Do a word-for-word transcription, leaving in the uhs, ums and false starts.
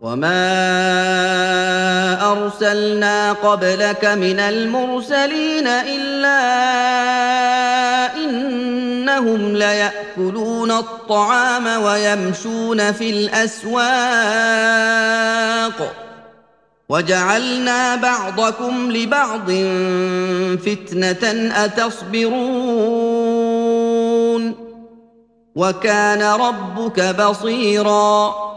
وما أرسلنا قبلك من المرسلين إلا إنهم ليأكلون الطعام ويمشون في الأسواق وجعلنا بعضكم لبعض فتنة أتصبرون وكان ربك بصيراً